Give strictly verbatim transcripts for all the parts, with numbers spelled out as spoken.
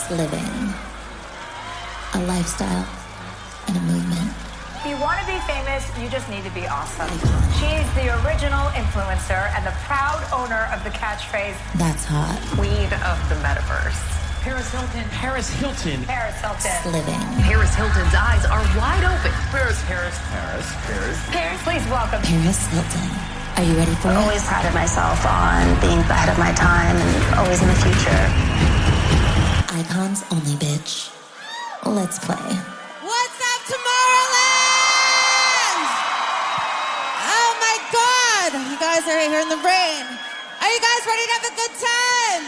living. A lifestyle and a movement. If you want to be famous, you just need to be awesome. She's the original influencer and the proud owner of the catchphrase, That's hot. Queen of the Metaverse. Paris Hilton. Paris Hilton. Paris Hilton. Living. Paris Hilton's eyes are wide open. Paris, Paris, Paris, Paris. Paris, please welcome. Paris Hilton. Are you ready for I it? always prided myself on being ahead of my time and always in the future. Icons only, bitch. Let's play. What's up, Tomorrowland? Oh my God! You guys are here in the rain. Are you guys ready to have a good time?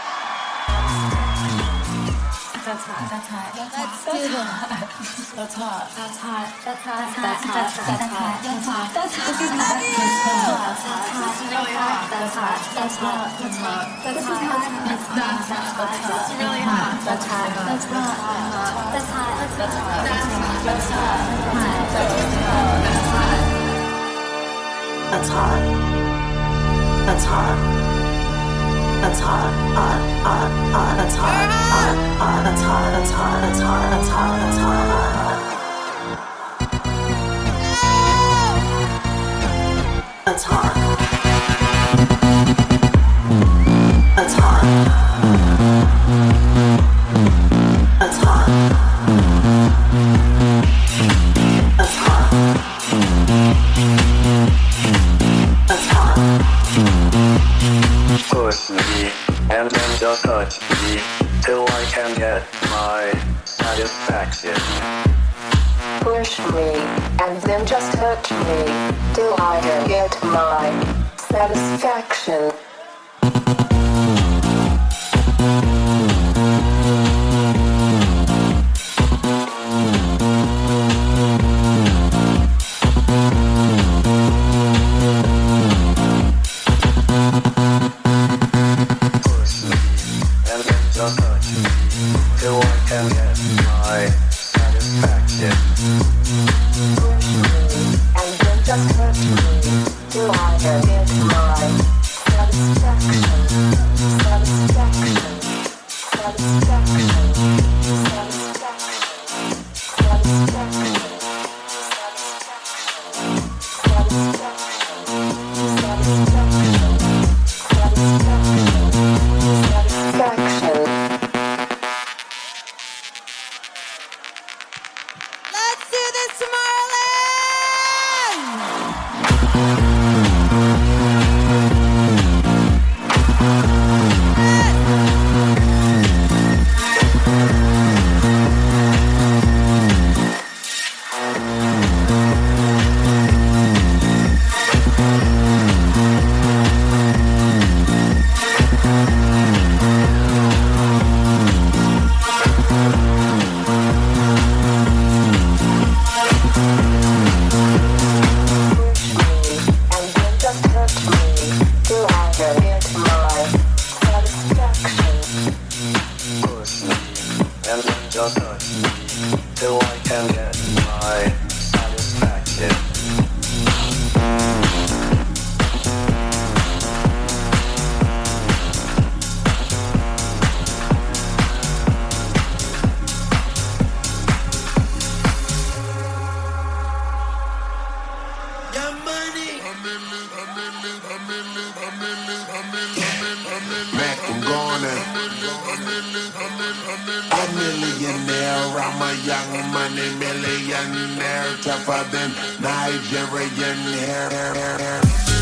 That's hot. That's hot. Let's do this. That's hot. That's hot. That's hot. That's hot. That's hot. That's hot. That's hot. This is heavy. That's hot. That's really hot. That's hot. That's hot. That's hot. That's hot. That's hot. That's really hot. That's hot. That's hot. That's hot. That's hot. That's hot. That's hot. That's hot. That's hot. That's hot, hot, hot, hot, that's hot, hot, hot, that's hot, that's hot, that's hot, that's hot, that's hot, that's hot. That's hot. That's hot. That's hot. That's hot. Push me, and then just touch me, till I can get my satisfaction. Push me, and then just touch me, till I can get my satisfaction. Just touch me, till I can get my satisfaction. Push me, and then just touch me, till I can get my satisfaction. Satisfaction. Satisfaction. Satisfaction. Let's do this, Tomorrowland! Push me, and then just touch me, till I can get my satisfaction. Mac, I'm gonna. A millionaire, I'm a young money millionaire, tougher than Nigerian hair.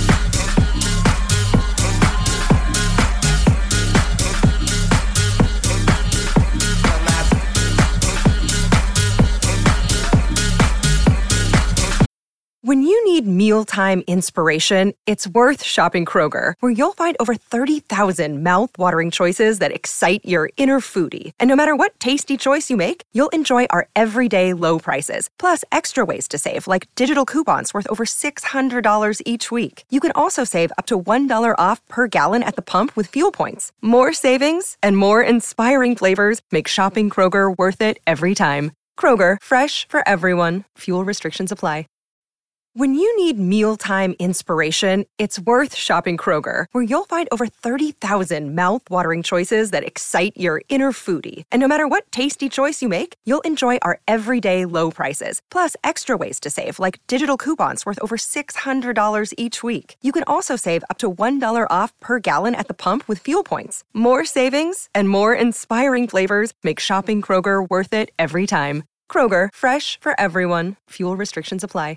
When you need mealtime inspiration, it's worth shopping Kroger, where you'll find over thirty thousand mouth-watering choices that excite your inner foodie. And no matter what tasty choice you make, you'll enjoy our everyday low prices, plus extra ways to save, like digital coupons worth over six hundred dollars each week. You can also save up to one dollar off per gallon at the pump with fuel points. More savings and more inspiring flavors make shopping Kroger worth it every time. Kroger, fresh for everyone. Fuel restrictions apply. When you need mealtime inspiration, it's worth shopping Kroger, where you'll find over thirty thousand mouth-watering choices that excite your inner foodie. And no matter what tasty choice you make, you'll enjoy our everyday low prices, plus extra ways to save, like digital coupons worth over six hundred dollars each week. You can also save up to one dollar off per gallon at the pump with fuel points. More savings and more inspiring flavors make shopping Kroger worth it every time. Kroger, fresh for everyone. Fuel restrictions apply.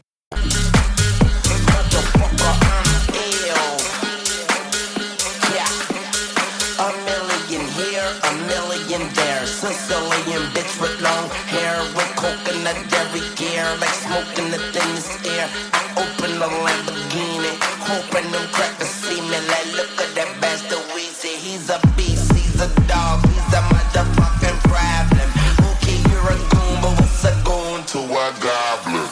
A million here, a million there. Sicilian bitch with long hair, with coconut dairy gear, like smoking the thinnest air. I open a Lamborghini, hoping them crackers see me. Like, look at that bastard Weezy. He's a beast, he's a dog, he's a motherfucking problem. Okay, you're a goon, but what's a goon to a goblin?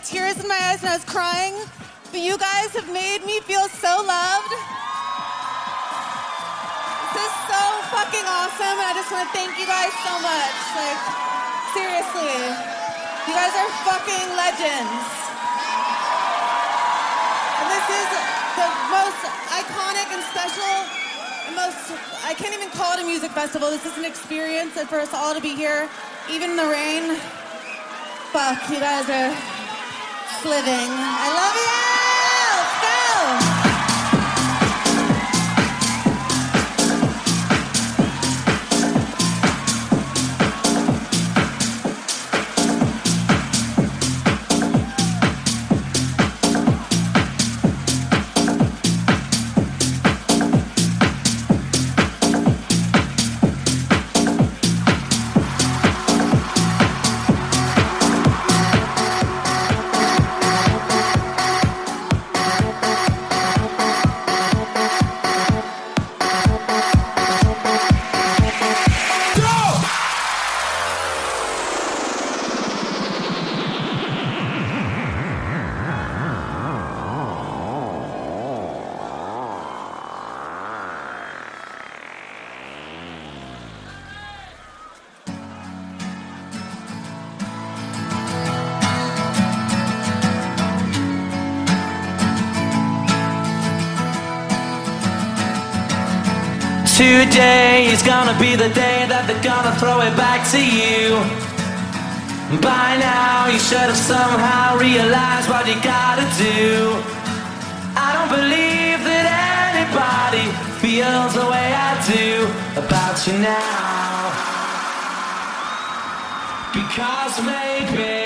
tears in my eyes and I was crying, but you guys have made me feel so loved. This is so fucking awesome, and I just want to thank you guys so much. Like, seriously, you guys are fucking legends. And this is the most iconic and special, the most, I can't even call it a music festival. This is an experience, and for us all to be here, even in the rain, fuck, you guys are living. I love you! Let's go! Today is gonna be the day that they're gonna throw it back to you. By now you should have somehow realized what you gotta do. I don't believe that anybody feels the way I do about you now. Because maybe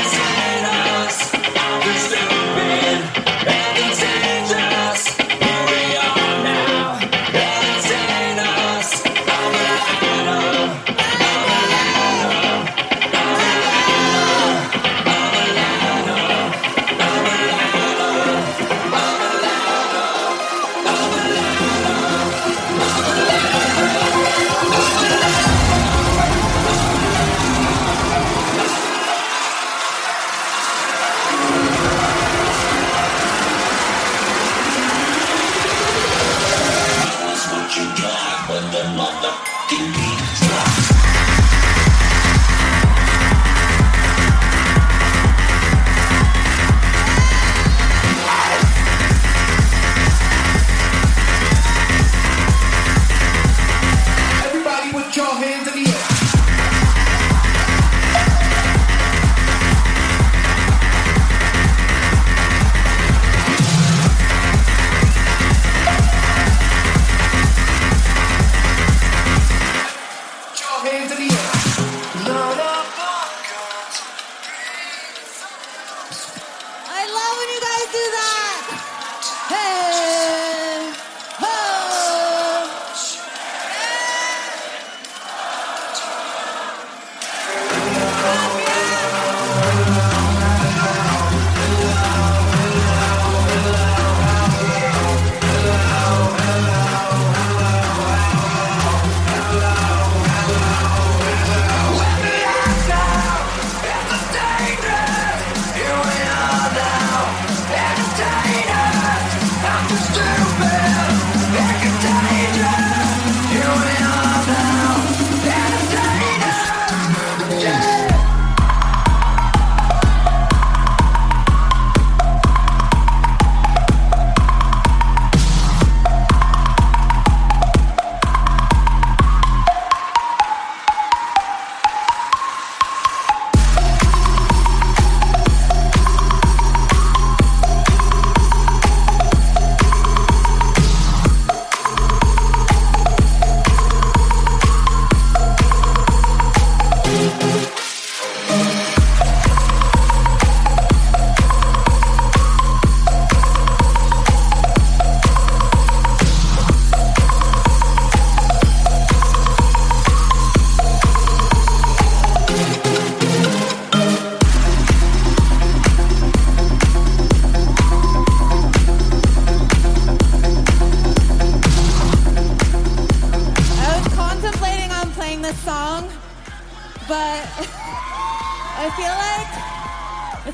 Stupid and contagious.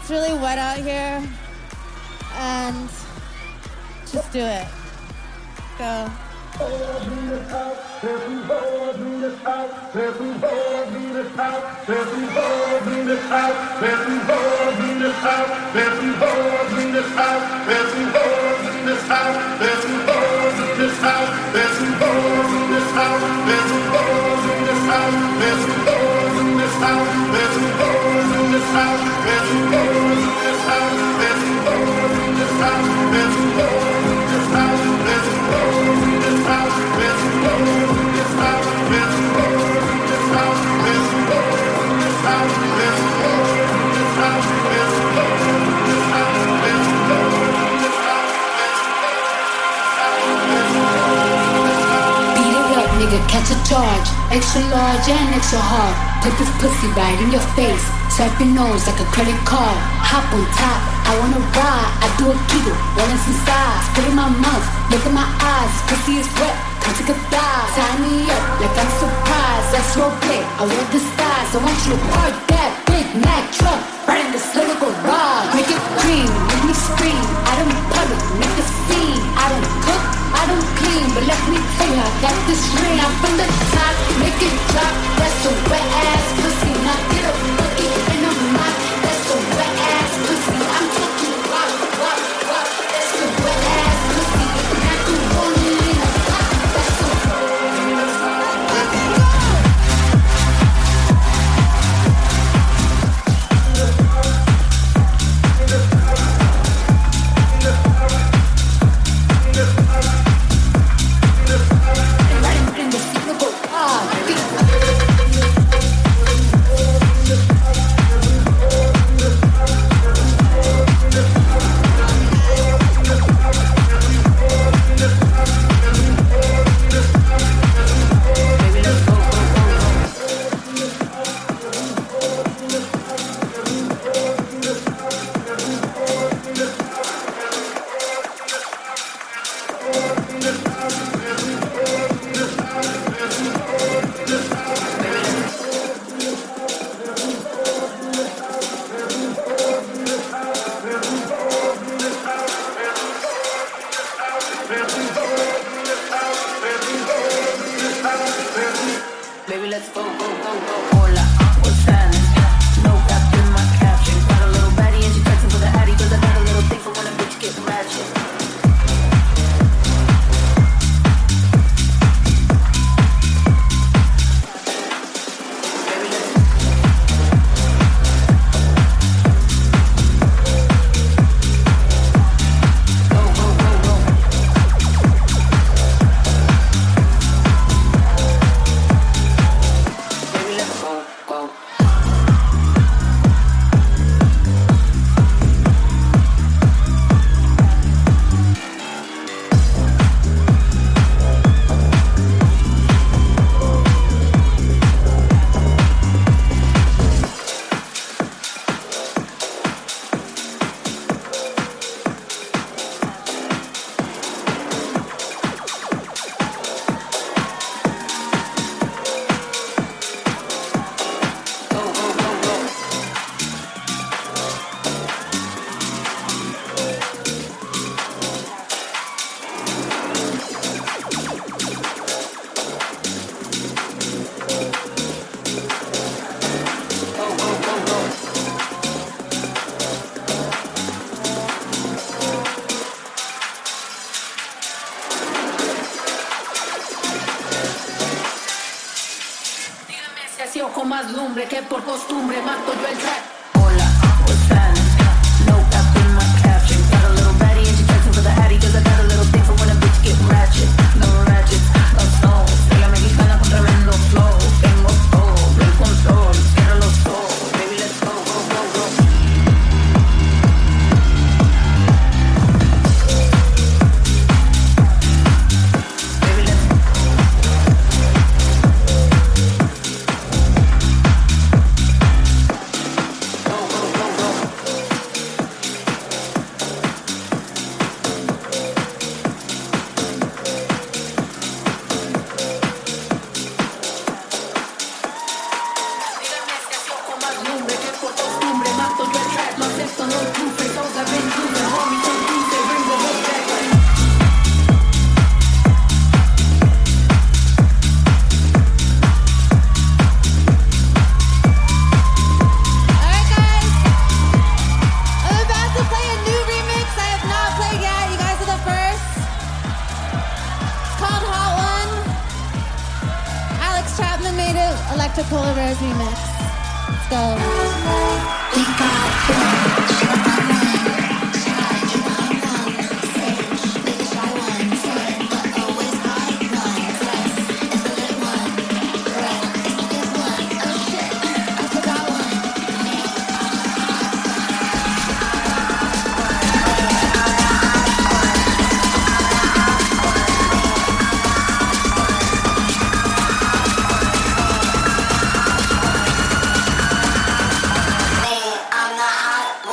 it's really wet out here, and just do it. Go. Catch a charge, extra large and extra hard. Put this pussy right in your face. Swipe your nose like a credit card. Hop on top, I wanna ride. I do a giggle, rolling some sides. Put in my mouth, look in my eyes. Pussy is wet, come take a dive. Tie me up like I'm surprised. That's role play, I wear disguise. I want you to park that Big Mac truck right in this little garage. Make it cream, make me scream. Out in public, make a scene. I don't cook, I don't clean, but let me tell you, I got this ring. I'm from the top, make it drop. That's a wet ass pussy. Now get a bucket in a mouth. That's a wet ass pussy. I'm talking rock, rock, rock. That's a wet ass pussy. Now you want it in a pot. That's a con más lumbre que por costumbre mato yo el track. back to Polar Bears remix. Let's go. We I'm the hot one.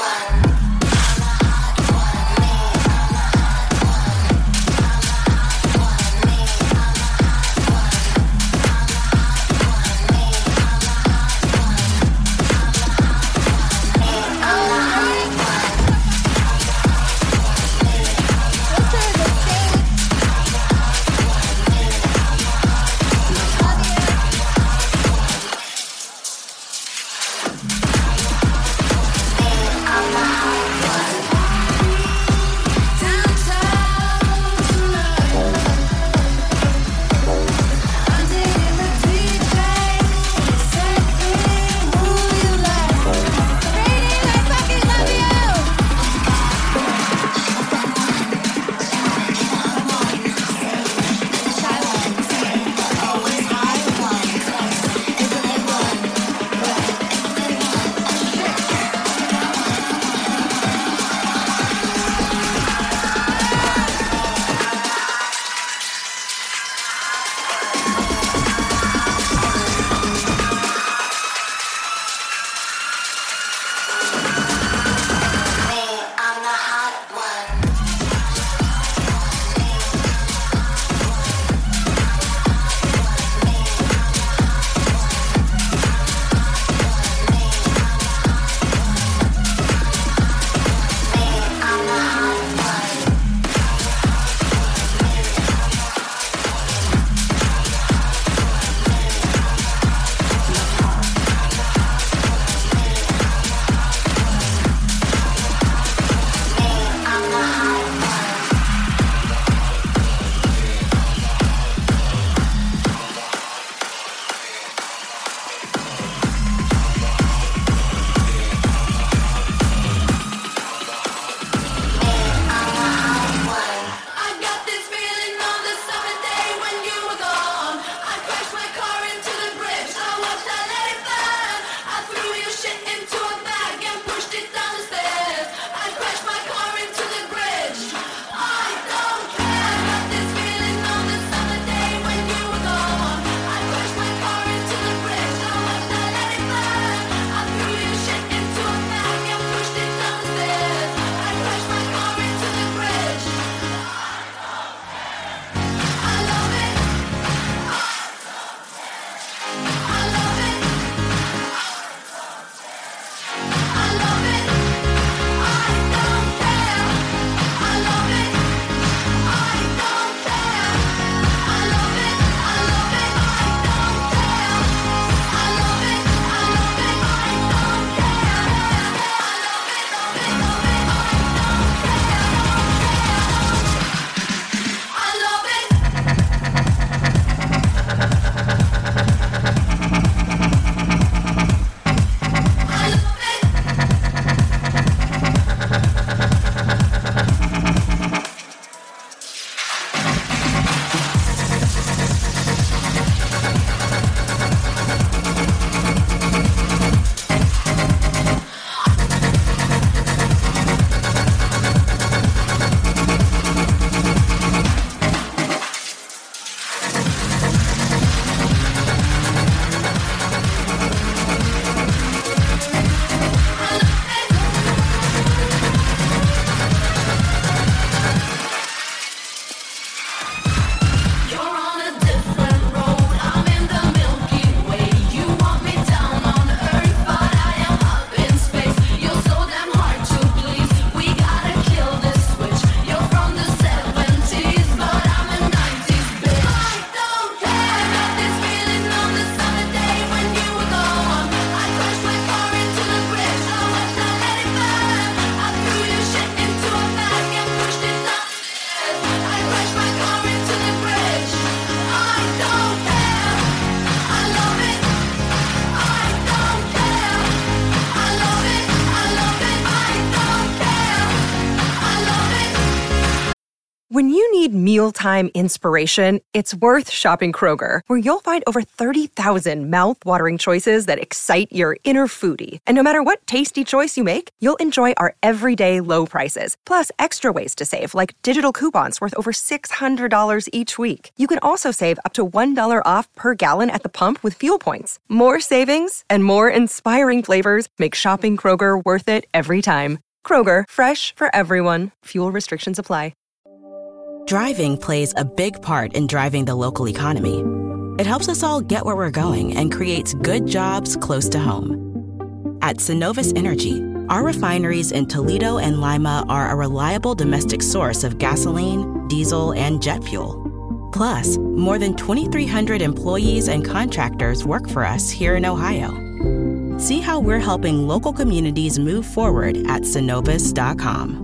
When you need mealtime inspiration, it's worth shopping Kroger, where you'll find over thirty thousand mouth-watering choices that excite your inner foodie. And no matter what tasty choice you make, you'll enjoy our everyday low prices, plus extra ways to save, like digital coupons worth over six hundred dollars each week. You can also save up to one dollar off per gallon at the pump with fuel points. More savings and more inspiring flavors make shopping Kroger worth it every time. Kroger, fresh for everyone. Fuel restrictions apply. Driving plays a big part in driving the local economy. It helps us all get where we're going and creates good jobs close to home. At Synovus Energy, our refineries in Toledo and Lima are a reliable domestic source of gasoline, diesel, and jet fuel. Plus, more than twenty-three hundred employees and contractors work for us here in Ohio. See how we're helping local communities move forward at synovus dot com.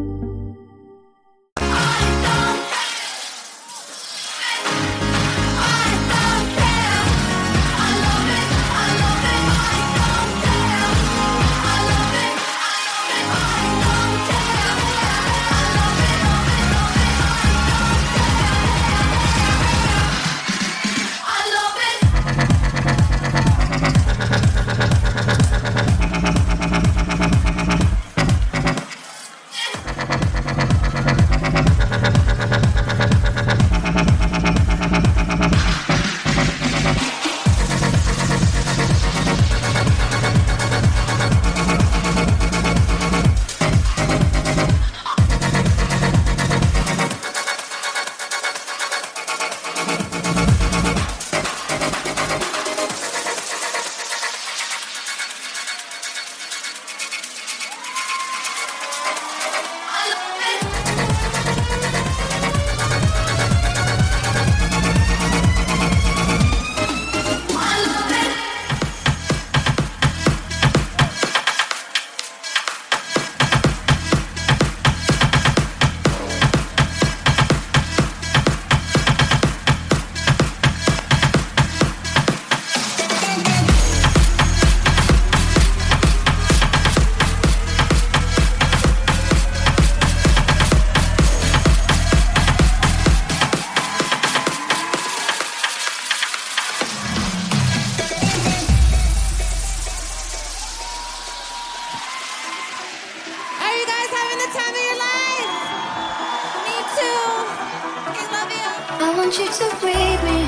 want you to breathe me.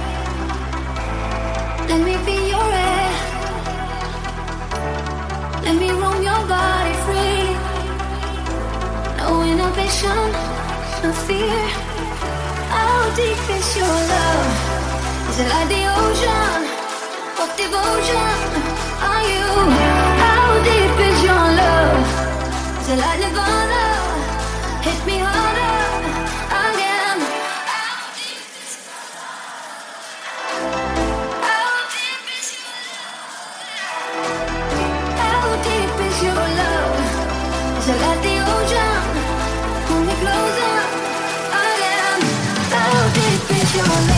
Let me be your air. Let me roam your body free. No inhibition, no fear. How deep is your love? Is it like the ocean? What devotion are you? How deep is your love? Is it like Nirvana? Hit me harder again. How deep is your love? How deep is your love? How deep is your love? Is it like the ocean? Pull me closer again. How deep is your love?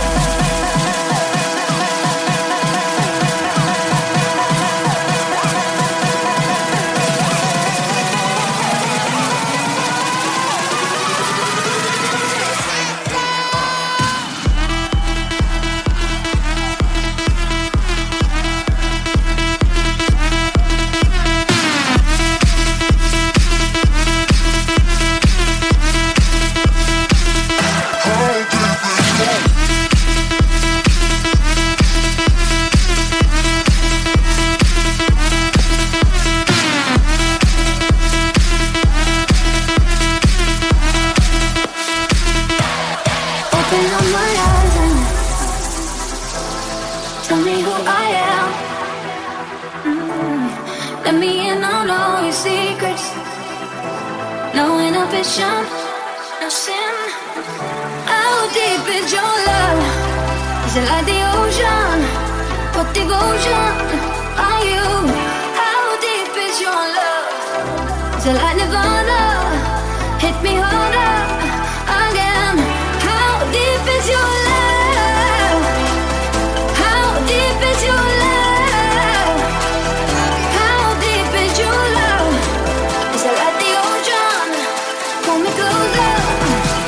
No sin. How deep is your love? Is it like the ocean? What devotion are you? How deep is your love? Is it like Nirvana? Hit me harder again. How deep is your love? How deep is your love? How deep is your love? Is it like the ocean? Pull me closer.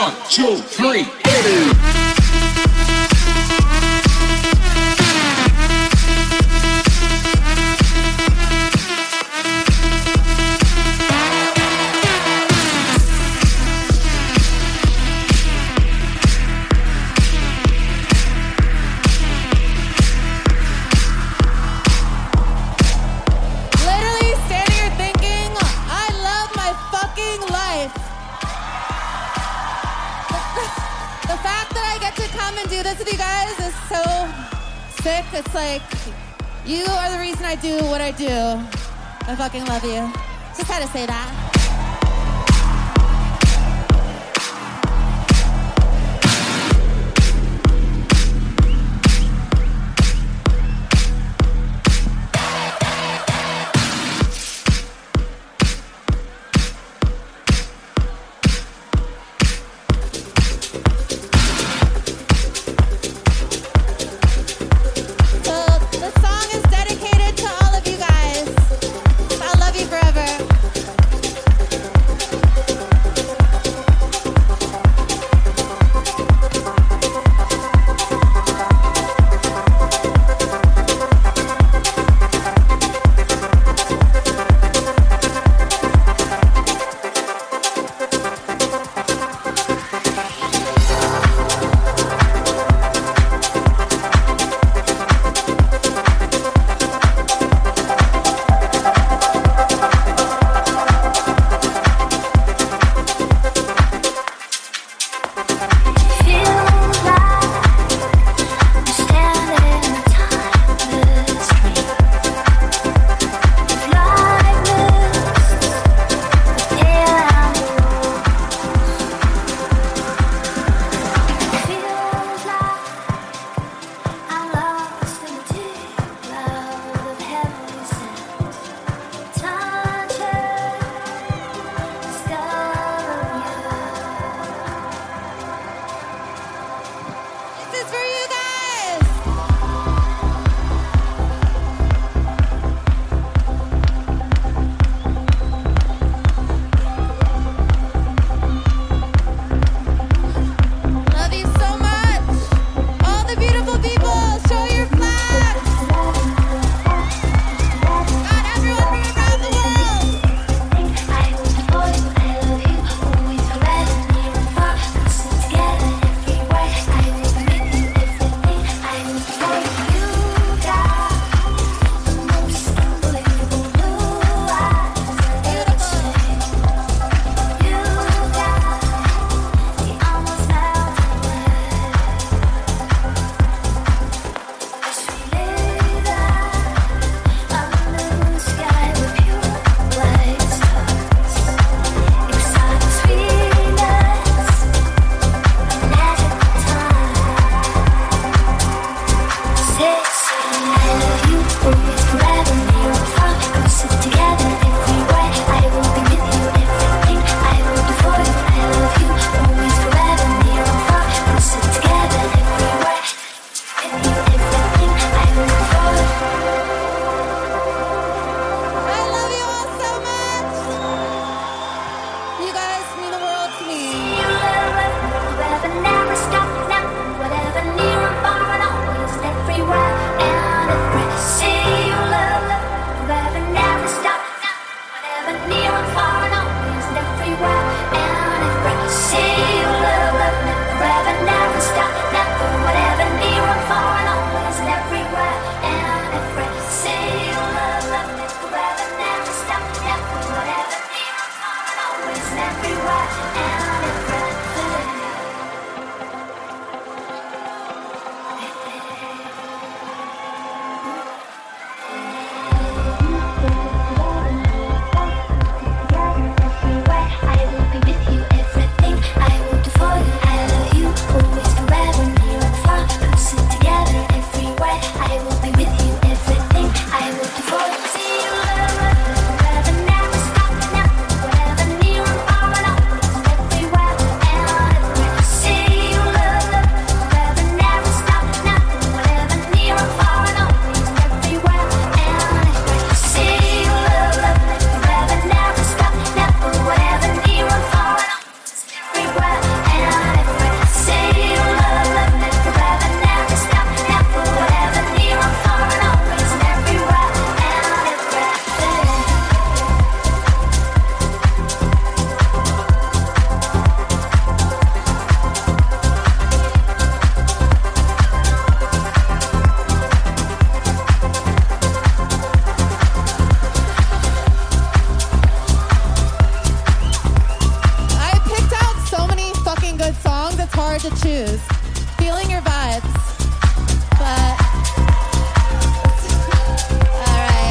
One, two, three, hit it. It's like, you are the reason I do what I do. I fucking love you. Just had to say that. hard to choose. Feeling your vibes, but all right.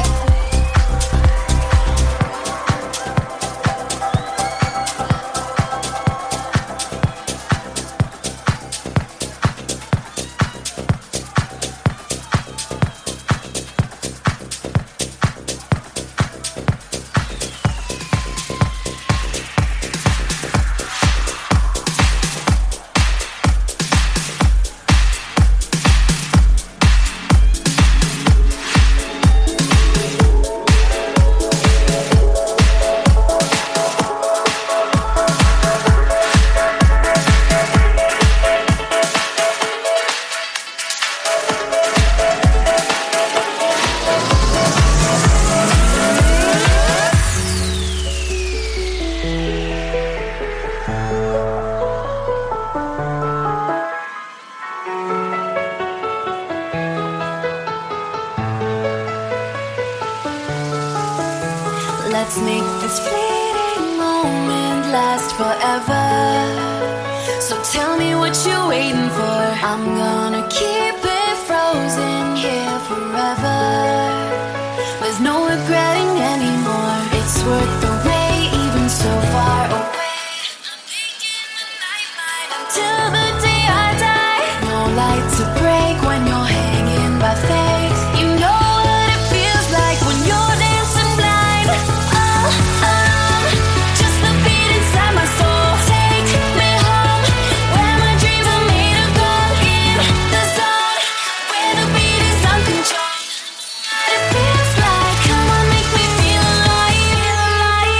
Let's make this fleeting moment last forever. So tell me what you're waiting for. I'm gonna keep it frozen here forever. There's no regretting anymore. It's worth the wait, even so far away. I'm thinking the night might until the day I die. No light to break when you're hanging by faith. You know what it feels like when you're dancing blind. All alone, just the beat inside my soul. Take me home, where my dreams are made of gold. In the zone, where the beat is uncontrolled. What it feels like, come on, make me feel alive.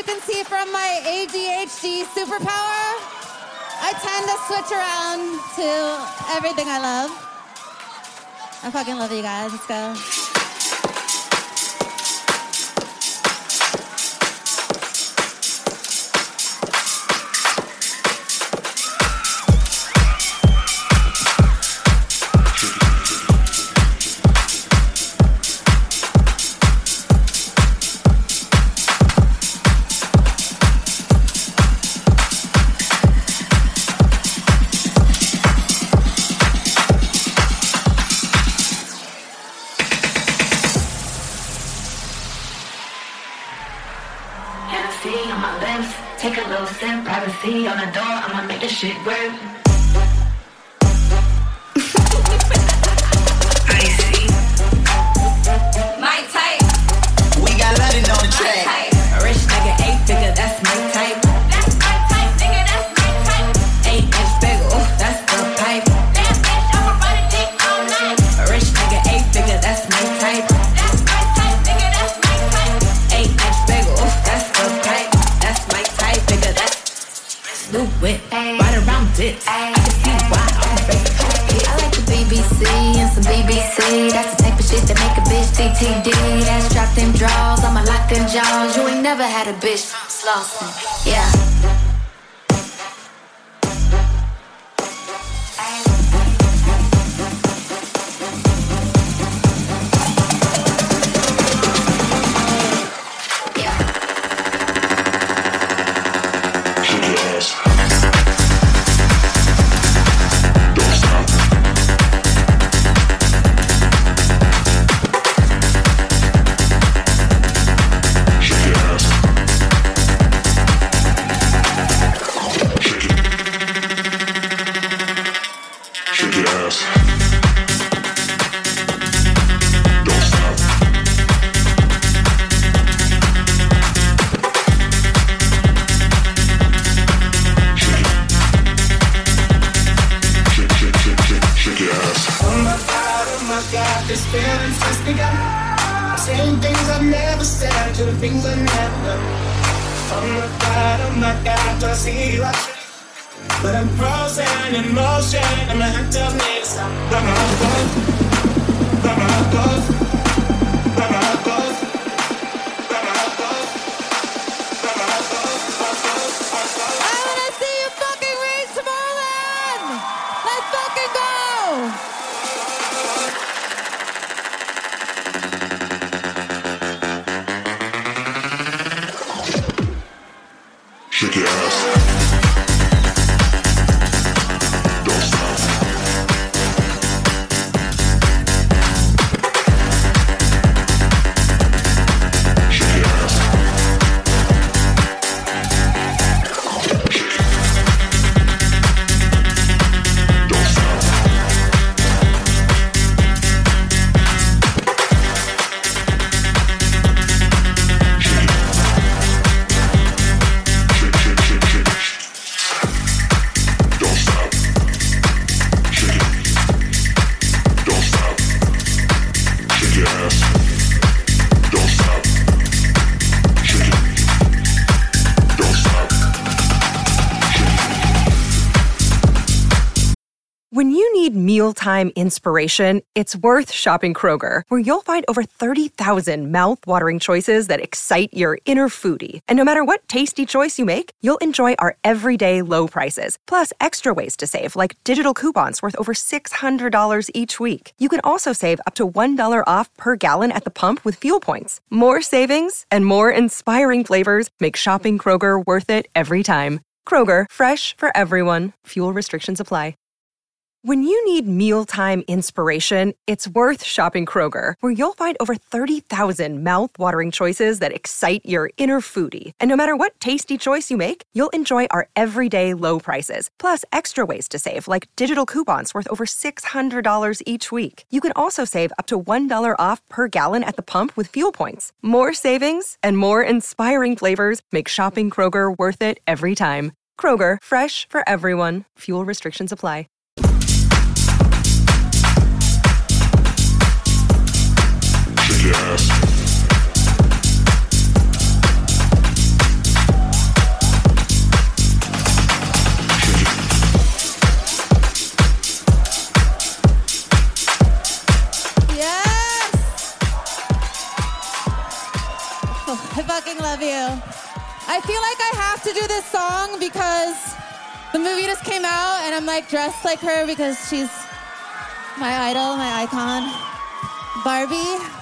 you can see from my A D H D superpower, I tend to switch around to everything I love. I fucking love you guys. Let's go. Take a little sip, privacy on the door, I'ma make this shit work. Icy. My type. We got London on the track. A rich nigga, eight figure, that's my type. That's my type, nigga, that's my type. Eight inch bagel, that's the pipe. That bitch, I'ma run a dick all night. A rich nigga, eight figure, that's my type. That's my type, nigga, that's my type. Eight inch bagel, that's the pipe. That's my type, nigga, that's new whip, right around dicks. I can see why I'm fake. I like the B B C and some B B C. That's the type of shit that make a bitch T T D. That's drop them draws, I'ma lock them jaws. You ain't never had a bitch flossing, yeah. When you need mealtime inspiration, it's worth shopping Kroger, where you'll find over thirty thousand mouth-watering choices that excite your inner foodie. And no matter what tasty choice you make, you'll enjoy our everyday low prices, plus extra ways to save, like digital coupons worth over six hundred dollars each week. You can also save up to one dollar off per gallon at the pump with fuel points. More savings and more inspiring flavors make shopping Kroger worth it every time. Kroger, fresh for everyone. Fuel restrictions apply. When you need mealtime inspiration, it's worth shopping Kroger, where you'll find over thirty thousand mouth-watering choices that excite your inner foodie. And no matter what tasty choice you make, you'll enjoy our everyday low prices, plus extra ways to save, like digital coupons worth over six hundred dollars each week. You can also save up to one dollar off per gallon at the pump with fuel points. More savings and more inspiring flavors make shopping Kroger worth it every time. Kroger, fresh for everyone. Fuel restrictions apply. Yes. I fucking love you. I feel like I have to do this song because the movie just came out and I'm like dressed like her because she's my idol, my icon. Barbie.